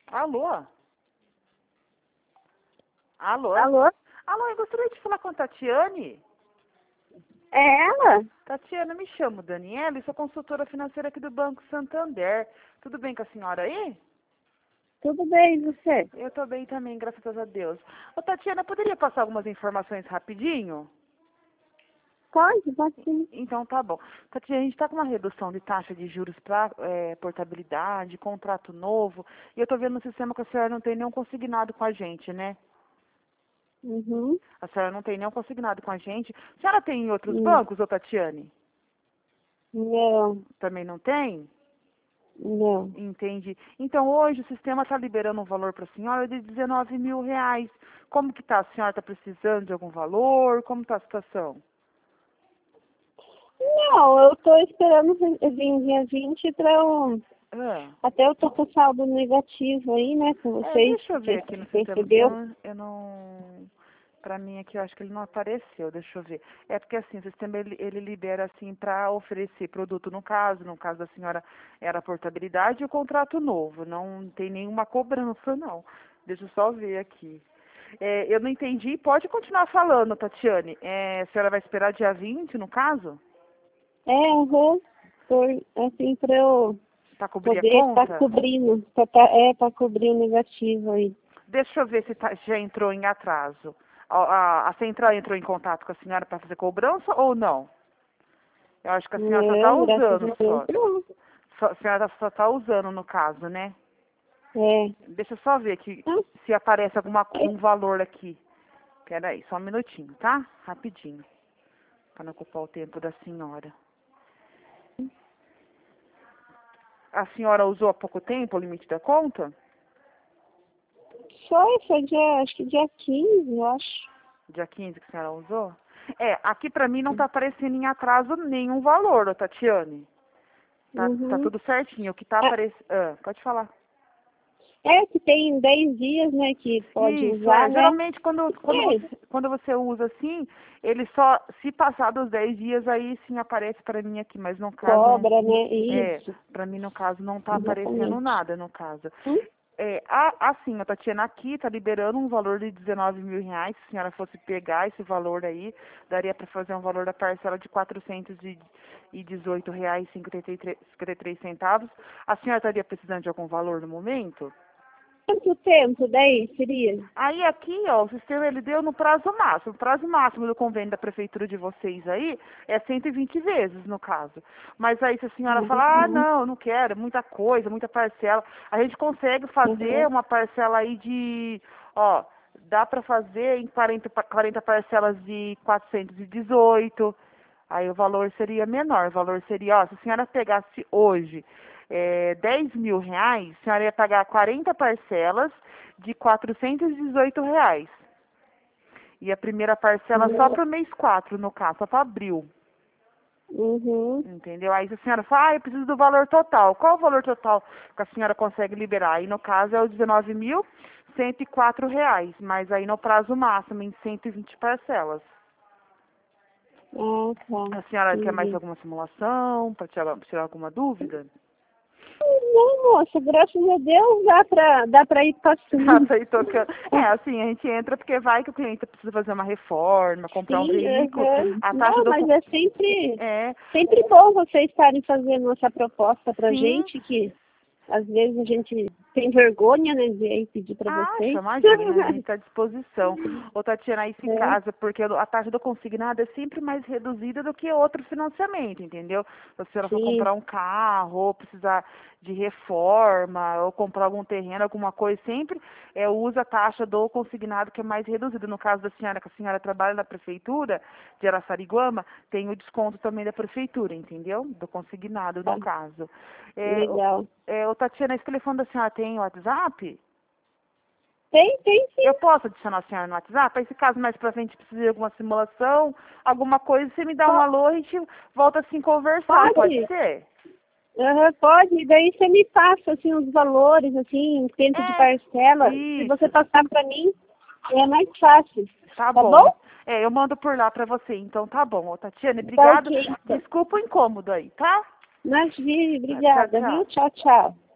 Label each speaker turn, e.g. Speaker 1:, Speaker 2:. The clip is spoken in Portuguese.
Speaker 1: Alô? Alô?
Speaker 2: Alô?
Speaker 1: Alô, eu gostaria de falar com a Tatiane.
Speaker 2: É ela?
Speaker 1: Tatiana, me chamo Daniela e sou consultora financeira aqui do Banco Santander. Tudo bem com a senhora aí?
Speaker 2: Tudo bem, e você?
Speaker 1: Eu tô bem também, graças a Deus. Ô, Tatiana, poderia passar algumas informações rapidinho?
Speaker 2: Pode sim.
Speaker 1: Então tá bom. Tatiana, a gente está com uma redução de taxa de juros para portabilidade, contrato novo, e eu tô vendo no sistema que a senhora não tem nenhum consignado com a gente, né?
Speaker 2: Uhum.
Speaker 1: A senhora não tem nenhum consignado com a gente. A senhora tem em outros
Speaker 2: Hum.
Speaker 1: bancos, ô Tatiane?
Speaker 2: Não,
Speaker 1: Também não tem?
Speaker 2: não.
Speaker 1: Entendi. Então hoje o sistema está liberando um valor para a senhora de 19 mil reais. Como que tá? A senhora está precisando de algum valor? Como está a situação?
Speaker 2: Não, eu tô esperando vir dia 20 para eu...
Speaker 1: Ah.
Speaker 2: Até eu tô com saldo negativo aí, né, com vocês.
Speaker 1: Deixa eu ver aqui no sistema.
Speaker 2: Percebeu?
Speaker 1: Eu não. Pra mim aqui, eu acho que ele não apareceu. Deixa eu ver. É porque assim, o sistema ele libera assim para oferecer produto no caso da senhora era a portabilidade e o contrato novo. Não tem nenhuma cobrança, não. Deixa eu só ver aqui. Eu não entendi. Pode continuar falando, Tatiane. A senhora vai esperar dia 20, no caso?
Speaker 2: Eu vou, assim, para eu
Speaker 1: Para cobrir a
Speaker 2: poder estar
Speaker 1: conta?
Speaker 2: cobrindo, para cobrir o negativo aí.
Speaker 1: Deixa eu ver se já entrou em atraso. A central entrou em contato com a senhora para fazer cobrança ou não? Eu acho que a senhora só está
Speaker 2: Não, graças a
Speaker 1: usando
Speaker 2: Deus,
Speaker 1: só.
Speaker 2: não.
Speaker 1: A senhora só está usando no caso, né?
Speaker 2: É.
Speaker 1: Deixa eu só ver aqui
Speaker 2: Ah,
Speaker 1: se aparece um valor aqui. Peraí, só um minutinho, tá? Rapidinho. Para não ocupar o tempo da senhora. A senhora usou há pouco tempo o limite da conta?
Speaker 2: foi dia, acho que dia 15, eu acho.
Speaker 1: Dia 15 que a senhora usou? Aqui para mim não está aparecendo em atraso nenhum valor, ô Tatiane. Tá
Speaker 2: Uhum.
Speaker 1: tudo certinho. O que tá aparecendo. Pode falar.
Speaker 2: Que tem 10 dias, né, que pode
Speaker 1: Isso,
Speaker 2: usar, né?
Speaker 1: geralmente
Speaker 2: É,
Speaker 1: quando você usa assim, ele só, se passar dos 10 dias, aí sim aparece para mim aqui, mas no caso,
Speaker 2: cobra, né? Isso,
Speaker 1: para mim no caso não tá aparecendo
Speaker 2: exatamente.
Speaker 1: nada no caso.
Speaker 2: Hum?
Speaker 1: Assim, a Tatiana aqui tá liberando um valor de 19 mil reais, se a senhora fosse pegar esse valor aí, daria para fazer um valor da parcela de R$ 418,53. A senhora estaria precisando de algum valor no momento?
Speaker 2: Quanto tempo daí seria?
Speaker 1: Aí aqui, ó, o sistema ele deu no prazo máximo. O prazo máximo do convênio da prefeitura de vocês aí é 120 vezes, no caso. Mas aí se a senhora falar,
Speaker 2: Uhum.
Speaker 1: não, não quero, muita coisa, muita parcela, a gente consegue fazer
Speaker 2: Uhum.
Speaker 1: uma parcela aí de, ó, dá para fazer em 40 parcelas de 418. Aí o valor seria menor. O valor seria, ó, se a senhora pegasse hoje 10 mil reais, a senhora ia pagar 40 parcelas de R$ 418. E a primeira parcela só para o mês 4 no caso, só para abril.
Speaker 2: Uhum.
Speaker 1: Entendeu? Aí se a senhora fala, eu preciso do valor total. Qual o valor total que a senhora consegue liberar? Aí no caso é o R$ 19.104, mas aí no prazo máximo, em 120 parcelas.
Speaker 2: Tá.
Speaker 1: A senhora quer mais
Speaker 2: Entendi.
Speaker 1: alguma simulação para tirar alguma dúvida?
Speaker 2: Não, moça, graças a Deus dá pra ir
Speaker 1: Ah,
Speaker 2: passando.
Speaker 1: tá aí tocando. Assim, a gente entra porque vai que o cliente precisa fazer uma reforma, comprar um
Speaker 2: Sim,
Speaker 1: veículo. A taxa
Speaker 2: não,
Speaker 1: do...
Speaker 2: mas é sempre,
Speaker 1: É,
Speaker 2: sempre bom vocês estarem fazendo essa proposta pra
Speaker 1: sim.
Speaker 2: gente, que às vezes a gente tem vergonha, né, de ir pedir pra
Speaker 1: Acha,
Speaker 2: vocês.
Speaker 1: imagina, a gente está à disposição. Ô, Tatiana, aí se
Speaker 2: É,
Speaker 1: casa, porque a taxa do consignado é sempre mais reduzida do que outro financiamento, entendeu? Se a senhora for
Speaker 2: sim.
Speaker 1: comprar um carro, ou precisar de reforma, ou comprar algum terreno, alguma coisa, sempre usa a taxa do consignado que é mais reduzida. No caso da senhora, que a senhora trabalha na prefeitura de Araçariguama, tem o desconto também da prefeitura, entendeu? Do consignado, no
Speaker 2: Tá,
Speaker 1: caso.
Speaker 2: legal.
Speaker 1: Ô, Tatiana, esse telefone da senhora tem WhatsApp?
Speaker 2: Tem
Speaker 1: Eu
Speaker 2: sim.
Speaker 1: posso adicionar a senhora no WhatsApp? Aí, se caso mais pra frente precisa de alguma simulação, alguma coisa, você me dá um
Speaker 2: Po-
Speaker 1: alô e a gente volta assim conversar, pode
Speaker 2: Pode,
Speaker 1: ser?
Speaker 2: pode, e daí você me passa, assim, os valores, assim, tempo de parcela. Se você
Speaker 1: Isso,
Speaker 2: passar pra mim, é mais fácil.
Speaker 1: tá
Speaker 2: Tá
Speaker 1: bom.
Speaker 2: bom?
Speaker 1: Eu mando por lá pra você, então tá bom. Ô, Tatiana,
Speaker 2: Tá
Speaker 1: obrigada.
Speaker 2: ok, então.
Speaker 1: Desculpa o incômodo aí, tá?
Speaker 2: Imagine,
Speaker 1: Tchau,
Speaker 2: obrigada, viu?
Speaker 1: tchau.
Speaker 2: Tchau, tchau.